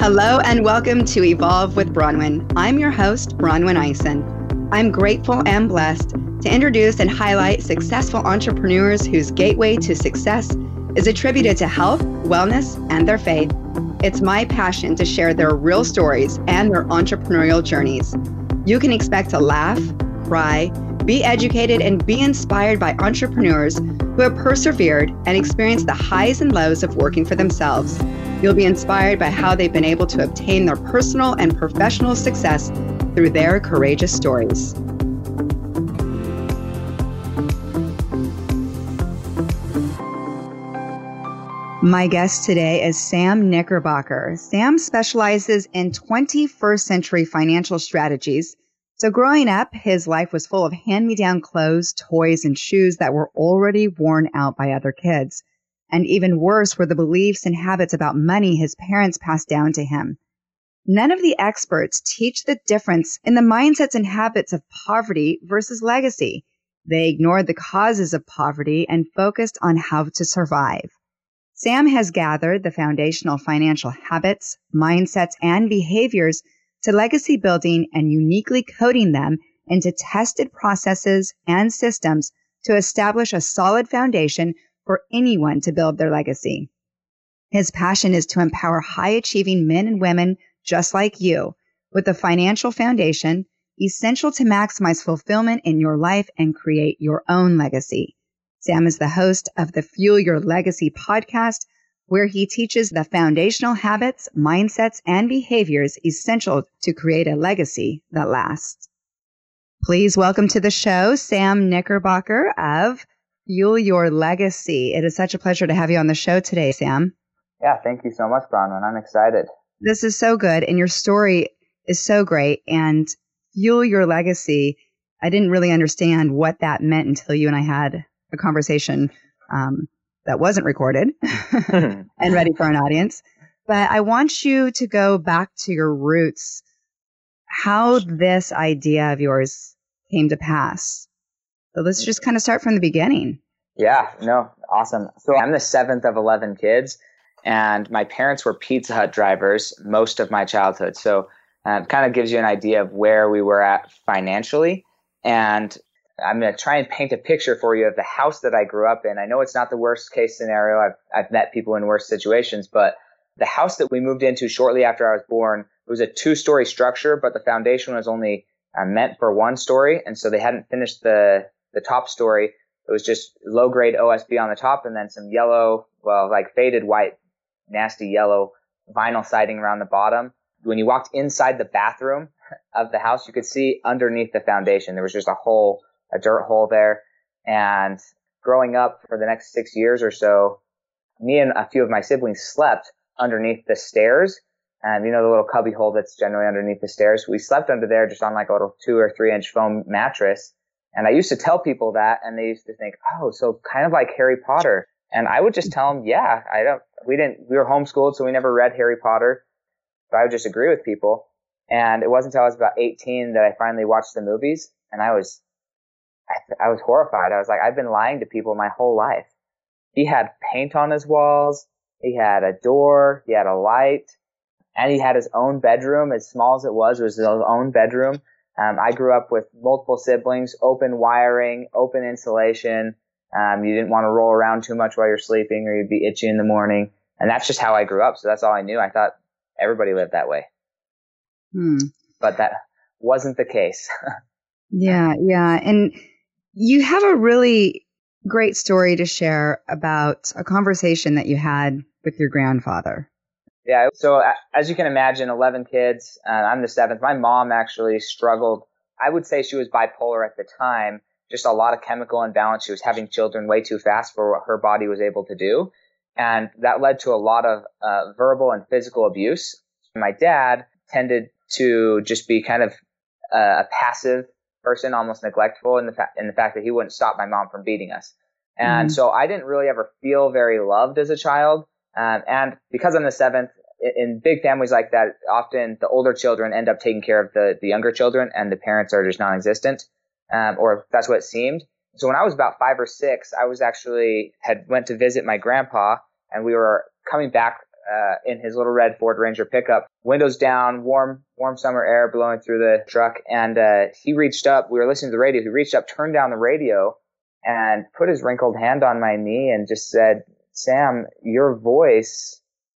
Hello and welcome to Evolve with Bronwyn. I'm your host, Bronwyn Eisen. I'm grateful and blessed to introduce and highlight successful entrepreneurs whose gateway to success is attributed to health, wellness, and their faith. It's my passion to share their real stories and their entrepreneurial journeys. You can expect to laugh, cry, be educated, and be inspired by entrepreneurs who have persevered and experienced the highs and lows of working for themselves. You'll be inspired by how they've been able to obtain their personal and professional success through their courageous stories. My guest today is Sam Knickerbocker. Sam specializes in 21st century financial strategies. So growing up, his life was full of hand-me-down clothes, toys, and shoes that were already worn out by other kids. And even worse were the beliefs and habits about money his parents passed down to him. None of the experts teach the difference in the mindsets and habits of poverty versus legacy. They ignored the causes of poverty and focused on how to survive. Sam has gathered the foundational financial habits, mindsets, and behaviors to legacy building and uniquely coding them into tested processes and systems to establish a solid foundation for anyone to build their legacy. His passion is to empower high-achieving men and women just like you with a financial foundation essential to maximize fulfillment in your life and create your own legacy. Sam is the host of the Fuel Your Legacy podcast, where he teaches the foundational habits, mindsets, and behaviors essential to create a legacy that lasts. Please welcome to the show, Sam Knickerbocker of Fuel Your Legacy. It is such a pleasure to have you on the show today, Sam. Yeah, thank you so much, Bronwyn. I'm excited. This is so good, and your story is so great. And Fuel Your Legacy, I didn't really understand what that meant until you and I had a conversation that wasn't recorded and ready for an audience. But I want you to go back to your roots, how this idea of yours came to pass. So let's just kind of start from the beginning. Yeah, no, awesome. So I'm the seventh of 11 kids, and my parents were Pizza Hut drivers most of my childhood. So it kind of gives you an idea of where we were at financially. And I'm going to try and paint a picture for you of the house that I grew up in. I know it's not the worst case scenario. I've met people in worse situations, but the house that we moved into shortly after I was born, it was a 2-story structure, but the foundation was only meant for 1 story. And so they hadn't finished the top story. It was just low grade OSB on the top and then some yellow, like faded white, nasty yellow vinyl siding around the bottom. When you walked inside the bathroom of the house, you could see underneath the foundation, there was just a dirt hole there. And growing up for the next 6 years or so, me and a few of my siblings slept underneath the stairs. And the little cubby hole that's generally underneath the stairs. We slept under there just on like a little 2 or 3 inch foam mattress. And I used to tell people that, and they used to think, oh, so kind of like Harry Potter. And I would just tell them, yeah, we were homeschooled, so we never read Harry Potter. But I would just agree with people. And it wasn't until I was about 18 that I finally watched the movies. And I was horrified. I was like, I've been lying to people my whole life. He had paint on his walls. He had a door. He had a light. And he had his own bedroom, as small as it was his own bedroom. I grew up with multiple siblings, open wiring, open insulation. You didn't want to roll around too much while you're sleeping or you'd be itchy in the morning. And that's just how I grew up. So that's all I knew. I thought everybody lived that way. But that wasn't the case. Yeah. And you have a really great story to share about a conversation that you had with your grandfather. Yeah. So as you can imagine, 11 kids, I'm the 7th. My mom actually struggled. I would say she was bipolar at the time, just a lot of chemical imbalance. She was having children way too fast for what her body was able to do. And that led to a lot of verbal and physical abuse. My dad tended to just be kind of a passive person, almost neglectful in the fact that he wouldn't stop my mom from beating us. And so I didn't really ever feel very loved as a child. And because I'm the 7th, in big families like that, often the older children end up taking care of the younger children, and the parents are just non-existent, or that's what it seemed. So when I was about 5 or 6, I was went to visit my grandpa, and we were coming back in his little red Ford Ranger pickup, windows down, warm summer air blowing through the truck. And he reached up. We were listening to the radio. He reached up, turned down the radio, and put his wrinkled hand on my knee and just said, "Sam, your voice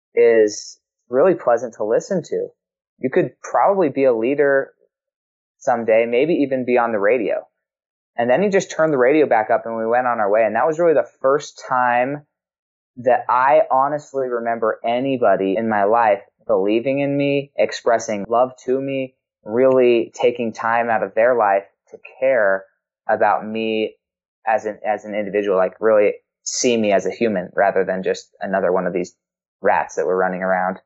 is really pleasant to listen to. You could probably be a leader someday, maybe even be on the radio." And then he just turned the radio back up and we went on our way. And that was really the first time that I honestly remember anybody in my life believing in me, expressing love to me, really taking time out of their life to care about me as an individual, like really see me as a human rather than just another one of these rats that were running around.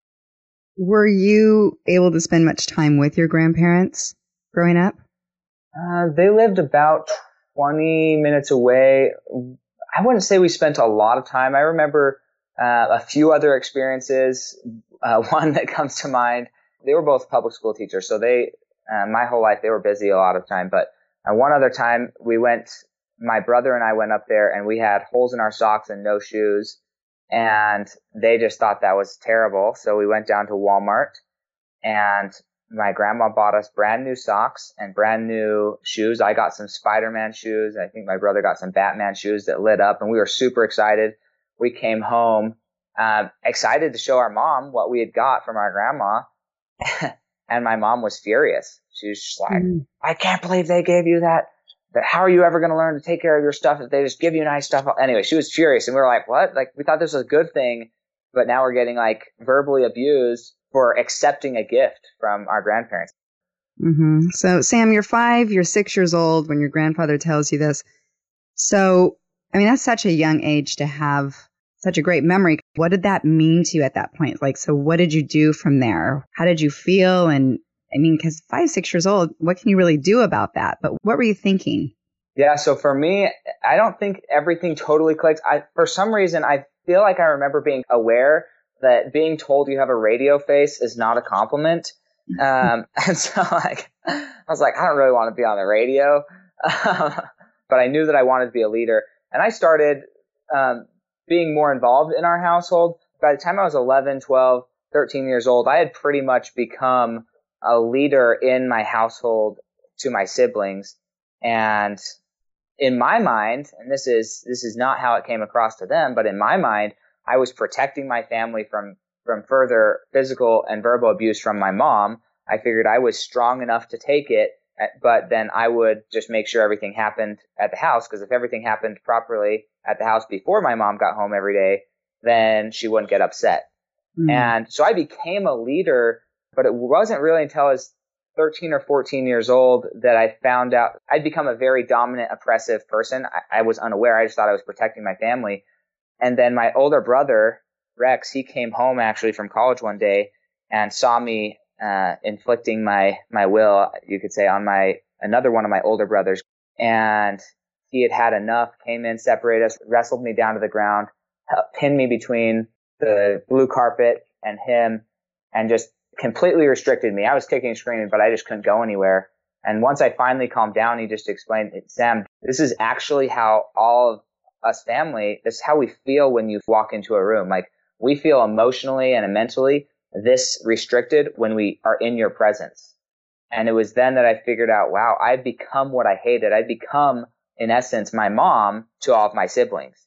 Were you able to spend much time with your grandparents growing up? They lived about 20 minutes away. I wouldn't say we spent a lot of time. I remember a few other experiences. One that comes to mind, they were both public school teachers. So my whole life, they were busy a lot of time. But one other time my brother and I went up there and we had holes in our socks and no shoes. And they just thought that was terrible. So we went down to Walmart and my grandma bought us brand new socks and brand new shoes. I got some Spider-Man shoes. I think my brother got some Batman shoes that lit up and we were super excited. We came home, excited to show our mom what we had got from our grandma. And my mom was furious. She was just like, "I can't believe they gave you that. How are you ever going to learn to take care of your stuff if they just give you nice stuff?" Anyway, she was furious. And we were like, "What? Like, we thought this was a good thing, but now we're getting like verbally abused for accepting a gift from our grandparents." Mm-hmm. So, Sam, you're 5, you're 6 years old when your grandfather tells you this. So, I mean, that's such a young age to have such a great memory. What did that mean to you at that point? Like, so what did you do from there? How did you feel? And I mean, because 5, 6 years old, what can you really do about that? But what were you thinking? Yeah, so for me, I don't think everything totally clicked. For some reason, I feel like I remember being aware that being told you have a radio face is not a compliment. And so like, I was like, I don't really want to be on the radio. But I knew that I wanted to be a leader. And I started being more involved in our household. By the time I was 11, 12, 13 years old, I had pretty much become a leader in my household to my siblings. And in my mind, and this is not how it came across to them, but in my mind, I was protecting my family from further physical and verbal abuse from my mom. I figured I was strong enough to take it, but then I would just make sure everything happened at the house, because if everything happened properly at the house before my mom got home every day, then she wouldn't get upset. And so I became a leader, but it wasn't really until I was 13 or 14 years old that I found out I'd become a very dominant, oppressive person. I was unaware. I just thought I was protecting my family. And then my older brother, Rex, he came home actually from college one day and saw me inflicting my will, you could say, on another one of my older brothers. And he had enough, came in, separated us, wrestled me down to the ground, pinned me between the blue carpet and him, and just completely restricted me. I was kicking and screaming, but I just couldn't go anywhere. And once I finally calmed down, he just explained, "Sam, this is actually how all of us family, this is how we feel when you walk into a room. Like, we feel emotionally and mentally this restricted when we are in your presence." And it was then that I figured out, wow, I'd become what I hated. I'd become, in essence, my mom to all of my siblings.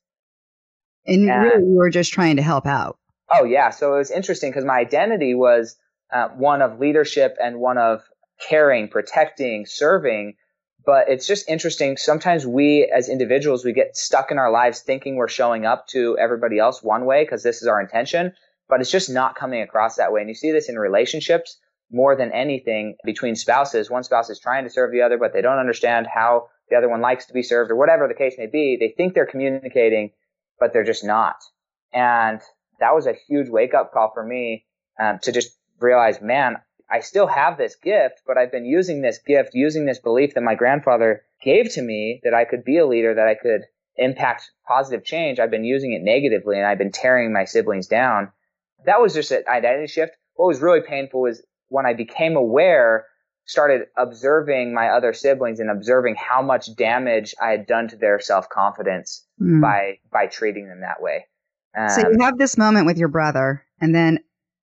And really, you were just trying to help out. Oh, yeah. So it was interesting because my identity was one of leadership and one of caring, protecting, serving. But it's just interesting. Sometimes we as individuals, we get stuck in our lives thinking we're showing up to everybody else one way because this is our intention, but it's just not coming across that way. And you see this in relationships more than anything between spouses. One spouse is trying to serve the other, but they don't understand how the other one likes to be served or whatever the case may be. They think they're communicating, but they're just not. And that was a huge wake-up call for me to just realize, man, I still have this gift, but I've been using this gift, using this belief that my grandfather gave to me that I could be a leader, that I could impact positive change. I've been using it negatively, and I've been tearing my siblings down. That was just an identity shift. What was really painful was when I became aware, started observing my other siblings and observing how much damage I had done to their self-confidence by treating them that way. So you have this moment with your brother, and then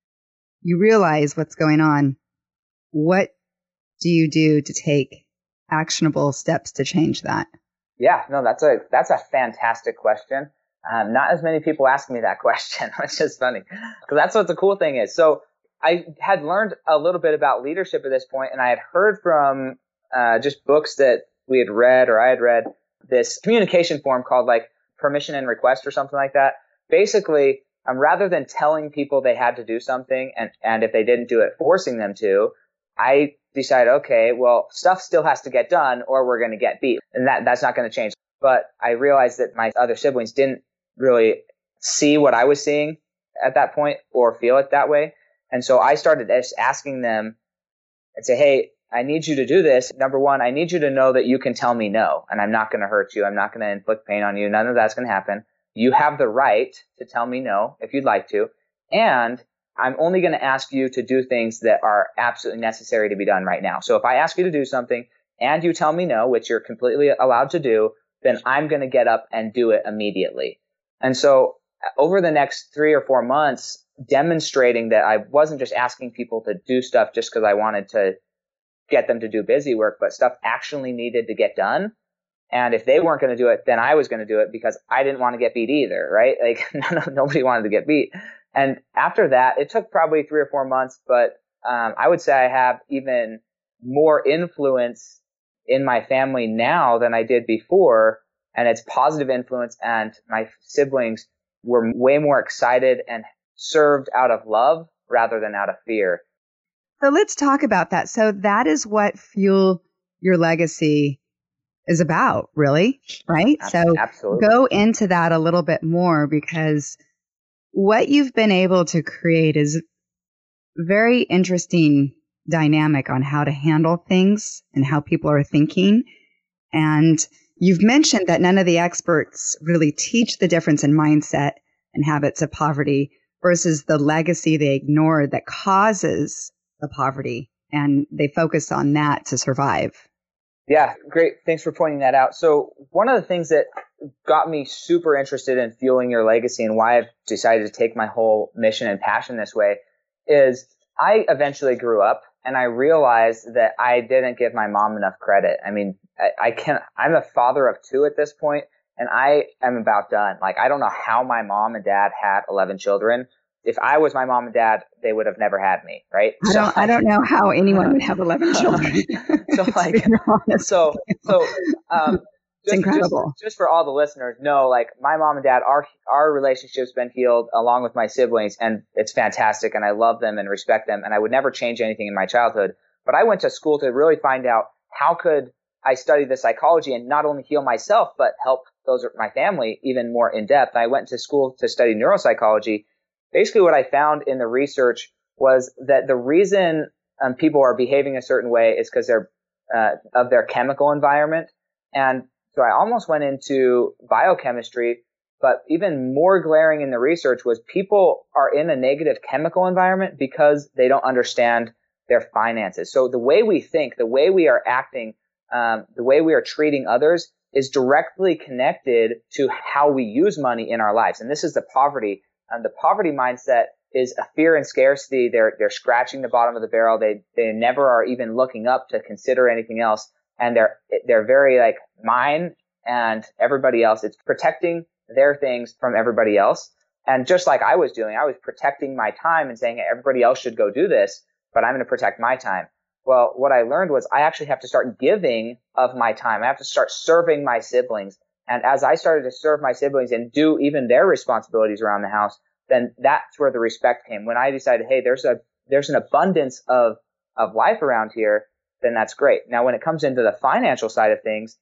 you realize what's going on. What do you do to take actionable steps to change that? Yeah, no, that's a fantastic question. Not as many people ask me that question, which is funny, because that's what the cool thing is. So I had learned a little bit about leadership at this point, and I had heard from just books that we had read, or I had read, this communication form called like permission and request or something like that. Basically, rather than telling people they had to do something and if they didn't do it, forcing them to, I decided, okay, well, stuff still has to get done or we're going to get beat. And that's not going to change. But I realized that my other siblings didn't really see what I was seeing at that point or feel it that way. And so I started asking them and say, hey, I need you to do this. Number one, I need you to know that you can tell me no, and I'm not going to hurt you. I'm not going to inflict pain on you. None of that's going to happen. You have the right to tell me no if you'd like to. And I'm only going to ask you to do things that are absolutely necessary to be done right now. So if I ask you to do something and you tell me no, which you're completely allowed to do, then I'm going to get up and do it immediately. And so over the next 3 or 4 months, demonstrating that I wasn't just asking people to do stuff just because I wanted to get them to do busy work, but stuff actually needed to get done. And if they weren't going to do it, then I was going to do it because I didn't want to get beat either, right? Like nobody wanted to get beat. And after that, it took probably 3 or 4 months, but I would say I have even more influence in my family now than I did before. And it's positive influence. And my siblings were way more excited and served out of love rather than out of fear. So let's talk about that. So that is what Fuel Your Legacy is about, really, right? So absolutely. Go into that a little bit more, because what you've been able to create is very interesting dynamic on how to handle things and how people are thinking. And you've mentioned that none of the experts really teach the difference in mindset and habits of poverty versus the legacy they ignore that causes the poverty, and they focus on that to survive. Yeah, great. Thanks for pointing that out. So one of the things that got me super interested in fueling your legacy and why I've decided to take my whole mission and passion this way is I eventually grew up and I realized that I didn't give my mom enough credit. I mean, I'm a father of 2 at this point, and I am about done. Like, I don't know how my mom and dad had 11 children. If I was my mom and dad, they would have never had me, right? I don't know how anyone would have 11 children. It's incredible. Just for all the listeners, know, like, my mom and dad, our relationship's been healed along with my siblings, and it's fantastic, and I love them and respect them, and I would never change anything in my childhood. But I went to school to really find out how could I study the psychology and not only heal myself, but help my family even more in depth. I went to school to study neuropsychology. Basically, what I found in the research was that the reason people are behaving a certain way is because they're of their chemical environment. And so I almost went into biochemistry, but even more glaring in the research was people are in a negative chemical environment because they don't understand their finances. So the way we think, the way we are acting, the way we are treating others is directly connected to how we use money in our lives. And this is the poverty. The poverty mindset is a fear and scarcity. They're scratching the bottom of the barrel. They never are even looking up to consider anything else. And they're very like mine and everybody else. It's protecting their things from everybody else. And just like I was doing, I was protecting my time and saying, hey, everybody else should go do this, but I'm going to protect my time. Well, what I learned was I actually have to start giving of my time. I have to start serving my siblings. And as I started to serve my siblings and do even their responsibilities around the house, then that's where the respect came. When I decided, hey, there's an abundance of life around here, then that's great. Now, when it comes into the financial side of things,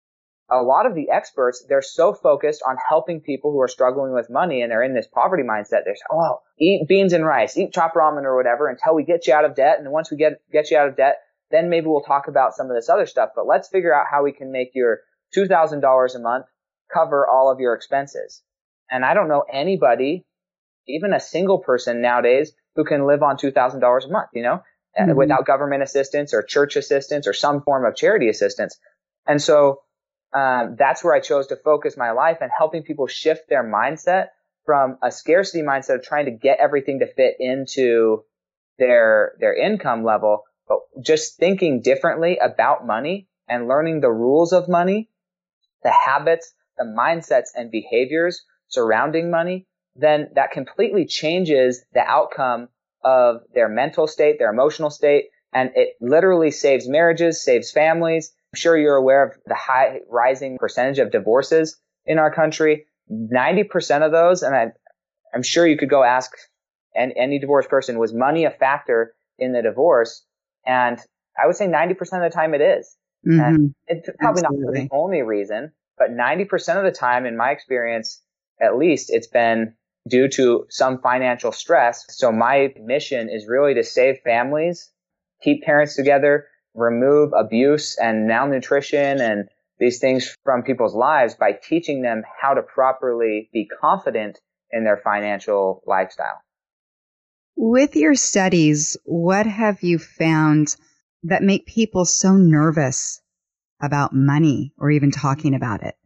a lot of the experts, they're so focused on helping people who are struggling with money and they're in this poverty mindset. They're saying, oh, eat beans and rice, eat chopped ramen or whatever until we get you out of debt. And once we get you out of debt, then maybe we'll talk about some of this other stuff. But let's figure out how we can make your $2,000 a month cover all of your expenses. And I don't know anybody, even a single person nowadays, who can live on $2,000 a month, without government assistance or church assistance or some form of charity assistance. And so that's where I chose to focus my life and helping people shift their mindset from a scarcity mindset of trying to get everything to fit into their income level, but just thinking differently about money and learning the rules of money, the habits, the mindsets and behaviors surrounding money, then that completely changes the outcome of their mental state, their emotional state, and it literally saves marriages, saves families. I'm sure you're aware of the high rising percentage of divorces in our country. 90% of those, and I'm sure you could go ask any divorced person, was money a factor in the divorce? And I would say 90% of the time it is. Mm-hmm. And it's probably Absolutely. not the only reason, but 90% of the time, in my experience, at least, it's been due to some financial stress. So my mission is really to save families, keep parents together, remove abuse and malnutrition and these things from people's lives by teaching them how to properly be confident in their financial lifestyle. With your studies, what have you found that make people so nervous about money or even talking about it?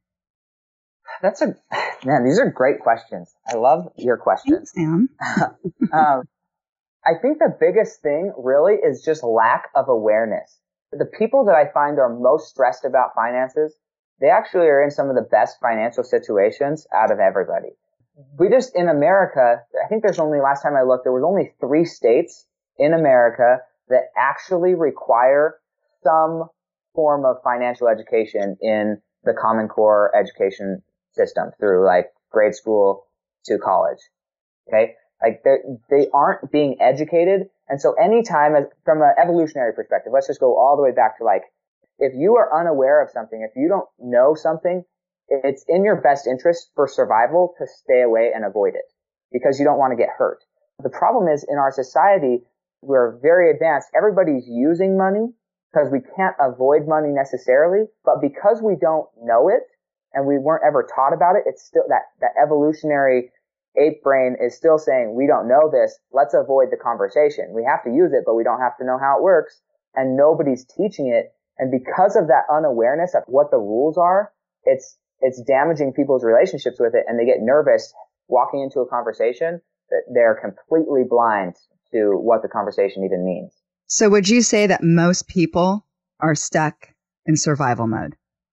Man, these are great questions. I love your questions. Thanks, Sam. I think the biggest thing really is just lack of awareness. The people that I find are most stressed about finances, they actually are in some of the best financial situations out of everybody. We just, in America, I think there's only, last time I looked, there was only 3 states in America that actually require some form of financial education in the Common Core education system through like grade school to college. Okay. Like they aren't being educated. And so anytime, from an evolutionary perspective, let's just go all the way back to like, if you are unaware of something, if you don't know something, it's in your best interest for survival to stay away and avoid it because you don't want to get hurt. The problem is in our society, we're very advanced. Everybody's using money because we can't avoid money necessarily, but because we don't know it and we weren't ever taught about it, it's still that evolutionary ape brain is still saying, we don't know this. Let's avoid the conversation. We have to use it, but we don't have to know how it works. And nobody's teaching it. And because of that unawareness of what the rules are, it's damaging people's relationships with it. And they get nervous walking into a conversation that they're completely blind to what the conversation even means. So would you say that most people are stuck in survival mode?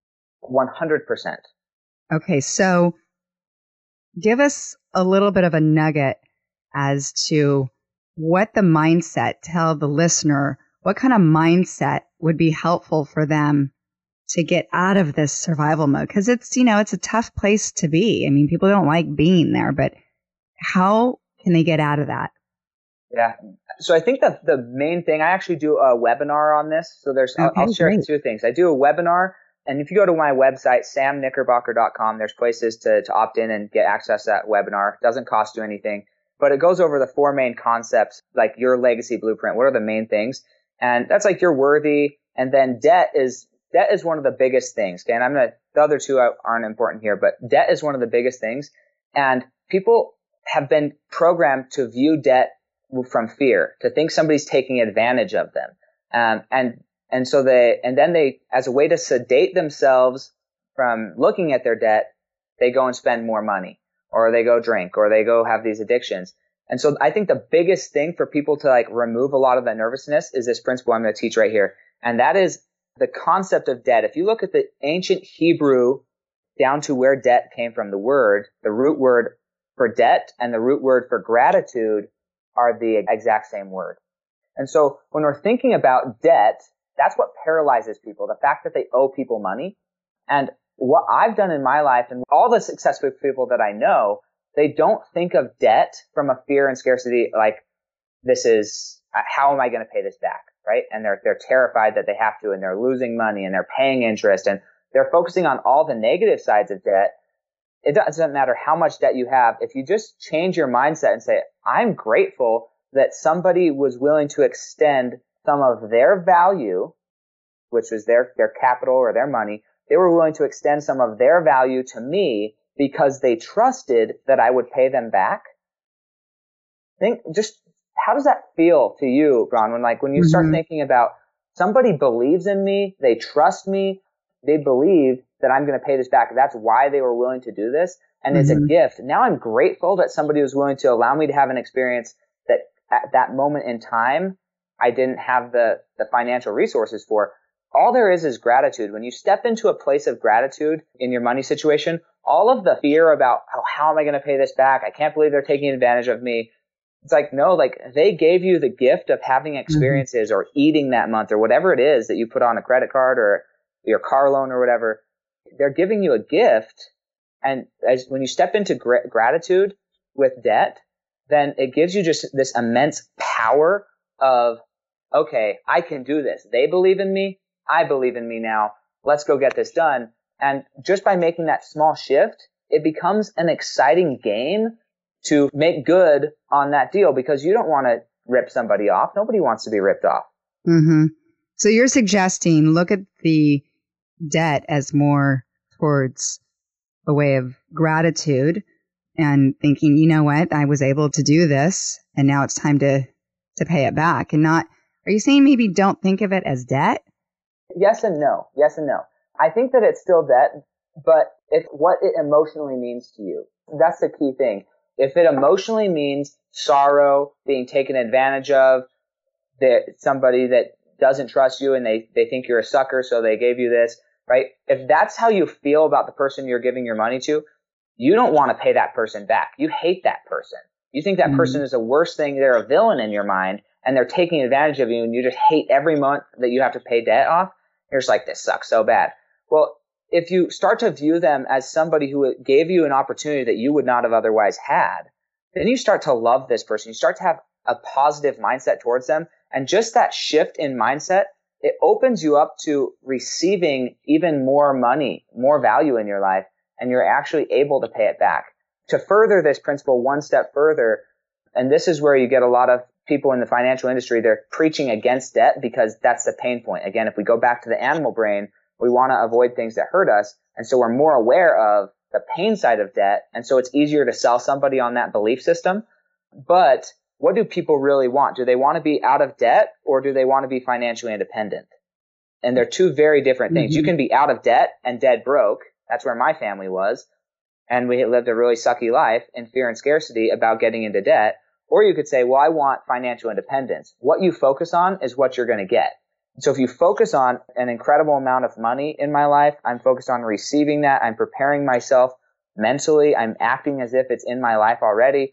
100%. Okay, so give us a little bit of a nugget as to what the mindset, tell the listener what kind of mindset would be helpful for them to get out of this survival mode. Because it's a tough place to be. I mean, people don't like being there, but how can they get out of that? Yeah. So I think that the main thing, I actually do a webinar on this. So I'll share 2 things. I do a webinar, and if you go to my website, samknickerbocker.com, there's places to opt in and get access to that webinar. It doesn't cost you anything, but it goes over the 4 main concepts, like your legacy blueprint. What are the main things? And that's like you're worthy. And then debt is one of the biggest things. Okay. And the other 2 aren't important here, but debt is one of the biggest things. And people have been programmed to view debt from fear, to think somebody's taking advantage of them. And so they, as a way to sedate themselves from looking at their debt, they go and spend more money, or they go drink, or they go have these addictions. And so I think the biggest thing for people to like remove a lot of that nervousness is this principle I'm going to teach right here. And that is the concept of debt. If you look at the ancient Hebrew down to where debt came from, the root word for debt and the root word for gratitude are the exact same word. And so when we're thinking about debt, that's what paralyzes people, the fact that they owe people money. And what I've done in my life and all the successful people that I know, they don't think of debt from a fear and scarcity, like this is, how am I going to pay this back, right? And they're terrified that they have to, and they're losing money and they're paying interest, and they're focusing on all the negative sides of debt. It doesn't matter how much debt you have. If you just change your mindset and say, I'm grateful that somebody was willing to extend some of their value, which was their capital or their money, they were willing to extend some of their value to me because they trusted that I would pay them back. Think, just how does that feel to you, Ron, when you start thinking about somebody believes in me, they trust me, they believe that I'm going to pay this back. That's why they were willing to do this. and it's a gift. Now I'm grateful that somebody was willing to allow me to have an experience that at that moment in time, I didn't have the financial resources for. All there is gratitude. When you step into a place of gratitude in your money situation, all of the fear about, oh, how am I going to pay this back? I can't believe they're taking advantage of me. It's like, no, like they gave you the gift of having experiences or eating that month or whatever it is that you put on a credit card or your car loan or whatever. They're giving you a gift. And when you step into gratitude with debt, then it gives you just this immense power of, okay, I can do this. They believe in me. I believe in me now. Let's go get this done. And just by making that small shift, it becomes an exciting game to make good on that deal because you don't want to rip somebody off. Nobody wants to be ripped off. So you're suggesting look at the debt as more towards a way of gratitude and thinking, you know what, I was able to do this and now it's time to pay it back. And not, are you saying maybe don't think of it as debt? Yes and no. Yes and no. I think that it's still debt, but it's what it emotionally means to you. That's the key thing. If it emotionally means sorrow, being taken advantage of, that somebody that doesn't trust you and they think you're a sucker, so they gave you this, right? If that's how you feel about the person you're giving your money to, you don't want to pay that person back. You hate that person. You think that person is the worst thing. They're a villain in your mind and they're taking advantage of you and you just hate every month that you have to pay debt off. You're just like, this sucks so bad. Well, if you start to view them as somebody who gave you an opportunity that you would not have otherwise had, then you start to love this person. You start to have a positive mindset towards them. And just that shift in mindset, it opens you up to receiving even more money, more value in your life, and you're actually able to pay it back. To further this principle one step further, and this is where you get a lot of people in the financial industry, they're preaching against debt because that's the pain point. Again, if we go back to the animal brain, we want to avoid things that hurt us. And so we're more aware of the pain side of debt. And so it's easier to sell somebody on that belief system. But what do people really want? Do they want to be out of debt or do they want to be financially independent? And they're two very different things. You can be out of debt and dead broke. That's where my family was. And we lived a really sucky life in fear and scarcity about getting into debt. Or you could say, well, I want financial independence. What you focus on is what you're going to get. So if you focus on an incredible amount of money in my life, I'm focused on receiving that. I'm preparing myself mentally. I'm acting as if it's in my life already.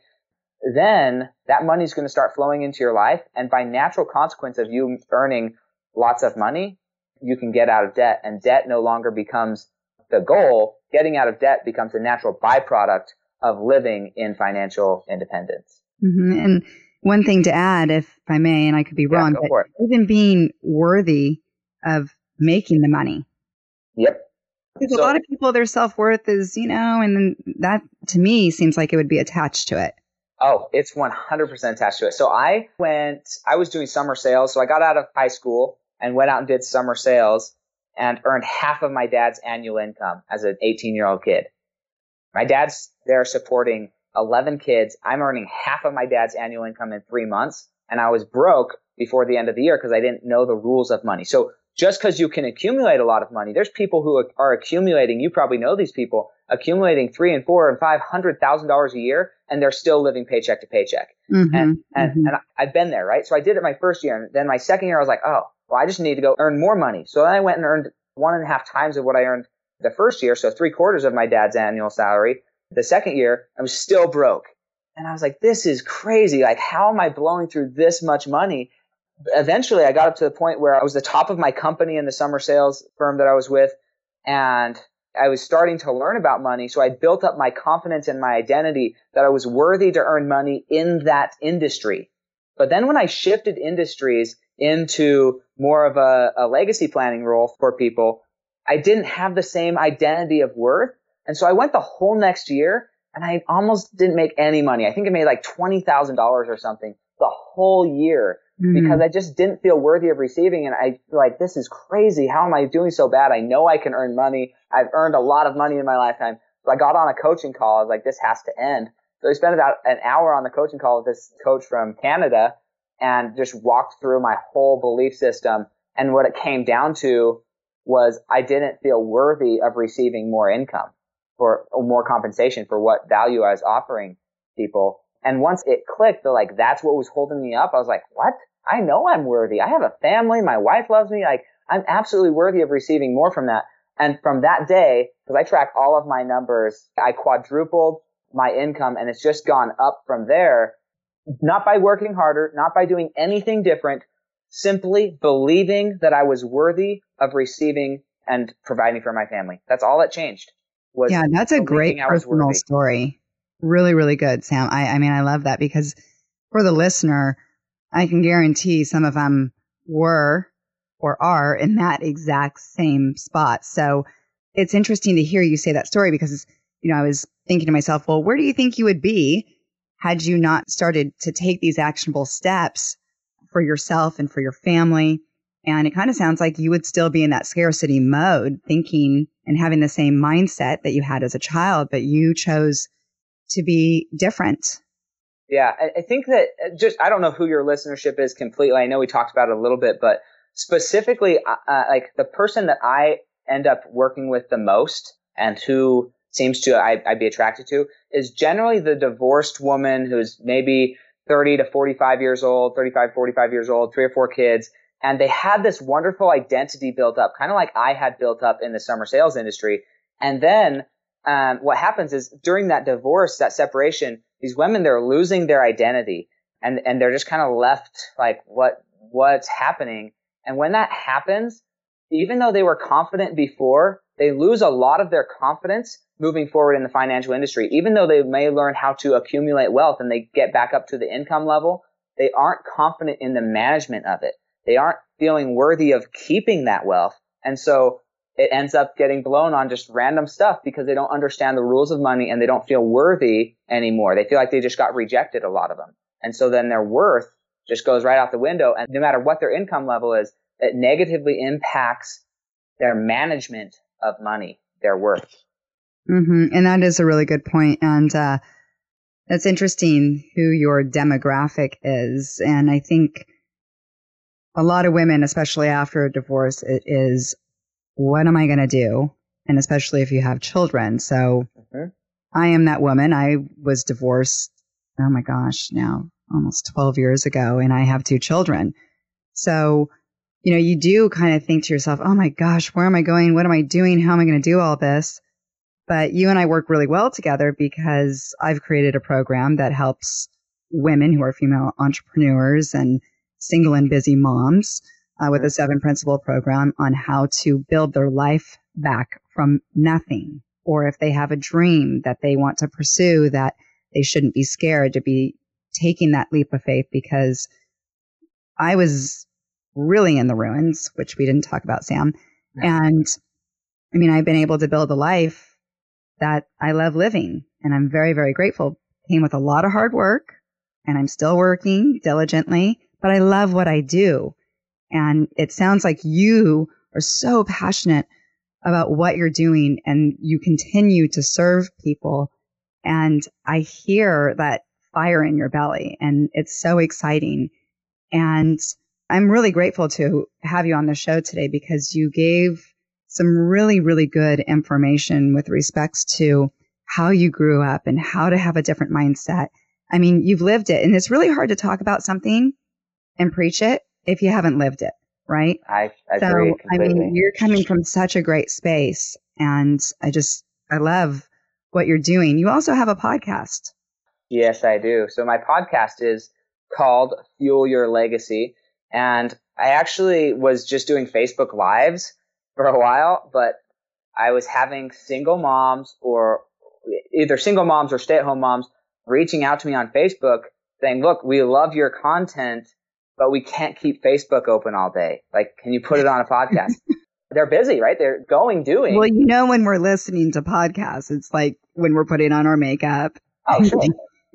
Then that money is going to start flowing into your life. And by natural consequence of you earning lots of money, you can get out of debt. And debt no longer becomes the goal. Getting out of debt becomes a natural byproduct of living in financial independence. And one thing to add, if I may, and I could be wrong, but even being worthy of making the money. Yep. Because a lot of people, their self-worth is, and then that to me seems like it would be attached to it. Oh, it's 100% attached to it. So I was doing summer sales. So I got out of high school and went out and did summer sales and earned half of my dad's annual income as an 18-year-old kid. My dad's there supporting 11 kids. I'm earning half of my dad's annual income in 3 months. And I was broke before the end of the year because I didn't know the rules of money. So just because you can accumulate a lot of money, there's people who are accumulating, you probably know these people, accumulating $300,000 and $400,000 and $500,000 a year, and they're still living paycheck to paycheck. And I've been there, right? So I did it my first year. And then my second year, I was like, oh, well, I just need to go earn more money. So then I went and earned 1.5 times of what I earned the first year. So 3/4 of my dad's annual salary. The second year, I was still broke. And I was like, this is crazy. Like, how am I blowing through this much money? Eventually, I got up to the point where I was the top of my company in the summer sales firm that I was with. And I was starting to learn about money. So I built up my confidence and my identity that I was worthy to earn money in that industry. But then when I shifted industries into more of a legacy planning role for people, I didn't have the same identity of worth. And so I went the whole next year and I almost didn't make any money. I think I made like $20,000 or something the whole year because I just didn't feel worthy of receiving. And I feel like, this is crazy. How am I doing so bad? I know I can earn money. I've earned a lot of money in my lifetime. So I got on a coaching call. I was like, this has to end. So I spent about an hour on the coaching call with this coach from Canada and just walked through my whole belief system. And what it came down to was I didn't feel worthy of receiving more income. for more compensation for what value I was offering people. And once it clicked, like, that's what was holding me up. I was like, what? I know I'm worthy. I have a family. My wife loves me. Like, I'm absolutely worthy of receiving more from that. And from that day, because I track all of my numbers, I quadrupled my income, and it's just gone up from there. Not by working harder, not by doing anything different, simply believing that I was worthy of receiving and providing for my family. That's all that changed. Yeah, that's a great personal story. Really, really good, Sam. I mean, I love that, because for the listener, I can guarantee some of them were or are in that exact same spot. So it's interesting to hear you say that story, because, I was thinking to myself, well, where do you think you would be had you not started to take these actionable steps for yourself and for your family? And it kind of sounds like you would still be in that scarcity mode, thinking and having the same mindset that you had as a child, but you chose to be different. Yeah, I think that I don't know who your listenership is completely. I know we talked about it a little bit, but specifically, like the person that I end up working with the most and who seems to I'd be attracted to is generally the divorced woman who's maybe 30 to 45 years old, 35, 45 years old, 3 or 4 kids. And they had this wonderful identity built up, kind of like I had built up in the summer sales industry. And then what happens is during that divorce, that separation, these women, they're losing their identity, and they're just kind of left like, what's happening? And when that happens, even though they were confident before, they lose a lot of their confidence moving forward in the financial industry. Even though they may learn how to accumulate wealth and they get back up to the income level, they aren't confident in the management of it. They aren't feeling worthy of keeping that wealth. And so it ends up getting blown on just random stuff because they don't understand the rules of money and they don't feel worthy anymore. They feel like they just got rejected, a lot of them. And so then their worth just goes right out the window. And no matter what their income level is, it negatively impacts their management of money, their worth. Mm-hmm. And that is a really good point. And that's interesting who your demographic is. And I think a lot of women, especially after a divorce, it is, what am I going to do? And especially if you have children. So I am that woman. I was divorced, oh my gosh, now almost 12 years ago, and I have 2 children. So, you do kind of think to yourself, oh my gosh, where am I going? What am I doing? How am I going to do all this? But you and I work really well together because I've created a program that helps women who are female entrepreneurs and single and busy moms with a 7-principle program on how to build their life back from nothing. Or if they have a dream that they want to pursue, that they shouldn't be scared to be taking that leap of faith, because I was really in the ruins, which we didn't talk about, Sam. And I mean, I've been able to build a life that I love living, and I'm very, very grateful. Came with a lot of hard work, and I'm still working diligently, but I love what I do. And it sounds like you are so passionate about what you're doing, and you continue to serve people. And I hear that fire in your belly, and it's so exciting. And I'm really grateful to have you on the show today, because you gave some really, really good information with respects to how you grew up and how to have a different mindset. I mean, you've lived it, and it's really hard to talk about something and preach it if you haven't lived it, right? I agree completely. I mean, you're coming from such a great space, and I love what you're doing. You also have a podcast. Yes, I do. So my podcast is called Fuel Your Legacy, and I actually was just doing Facebook Lives for a while, but I was having single moms, or either single moms or stay-at-home moms, reaching out to me on Facebook saying, look, we love your content, but we can't keep Facebook open all day. Like, can you put it on a podcast? They're busy, right? They're doing. Well, when we're listening to podcasts, it's like when we're putting on our makeup. Oh, sure.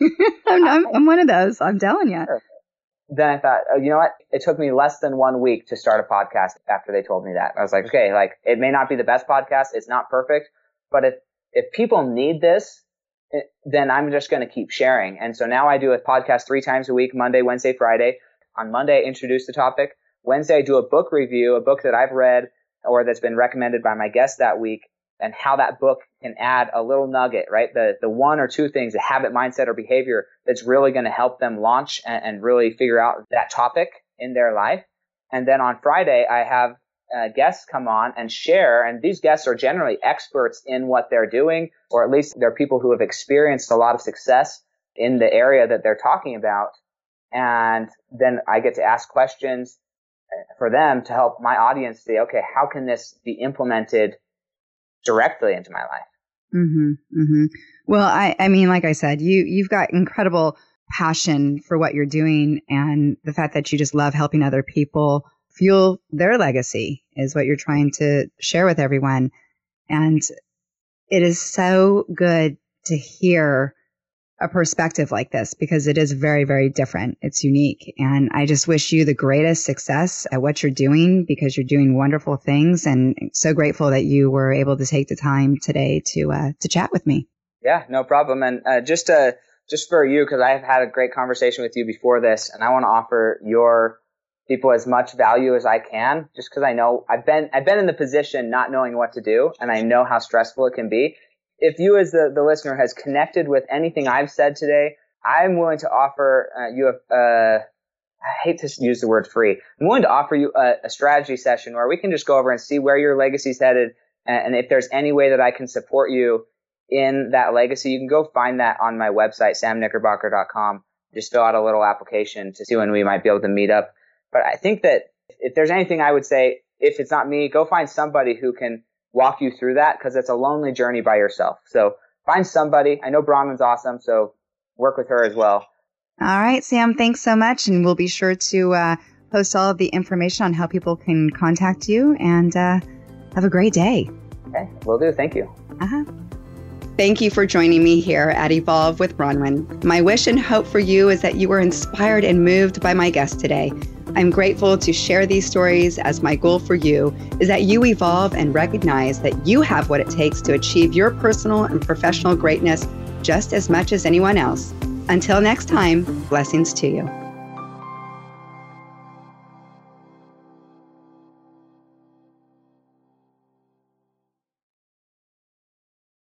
I'm one of those. I'm telling you. Sure. Then I thought, you know what? It took me less than 1 week to start a podcast after they told me that. I was like, okay, like, it may not be the best podcast. It's not perfect, but if people need this, then I'm just going to keep sharing. And so now I do a podcast 3 times a week, Monday, Wednesday, Friday. On Monday, I introduce the topic. Wednesday, I do a book review, a book that I've read or that's been recommended by my guest that week. and how that book can add a little nugget, right? The one or two things, a habit, mindset, or behavior that's really going to help them launch and really figure out that topic in their life. And then on Friday, I have guests come on and share. And these guests are generally experts in what they're doing, or at least they're people who have experienced a lot of success in the area that they're talking about. And then I get to ask questions for them to help my audience see, okay, how can this be implemented directly into my life? Mm-hmm, mm-hmm. Well, I mean, like I said, you've got incredible passion for what you're doing, and the fact that you just love helping other people fuel their legacy is what you're trying to share with everyone. And it is so good to hear a perspective like this, because it is very, very different. It's unique. And I just wish you the greatest success at what you're doing, because you're doing wonderful things, and so grateful that you were able to take the time today to chat with me. Yeah, no problem. And just for you, because I've had a great conversation with you before this, and I want to offer your people as much value as I can, just because I know I've been in the position not knowing what to do, and I know how stressful it can be. If you as the listener has connected with anything I've said today, I'm willing to offer you I hate to use the word free. I'm willing to offer you a strategy session where we can just go over and see where your legacy's headed, and if there's any way that I can support you in that legacy. You can go find that on my website, samknickerbocker.com. Just fill out a little application to see when we might be able to meet up. But I think that if there's anything I would say, if it's not me, go find somebody who can walk you through that, because it's a lonely journey by yourself. So find somebody. I know Bronwyn's awesome, so work with her as well. All right, Sam, thanks so much. And we'll be sure to post all of the information on how people can contact you, and have a great day. Okay, will do. Thank you. Thank you for joining me here at Evolve with Bronwyn. My wish and hope for you is that you were inspired and moved by my guest today. I'm grateful to share these stories, as my goal for you is that you evolve and recognize that you have what it takes to achieve your personal and professional greatness just as much as anyone else. Until next time, blessings to you.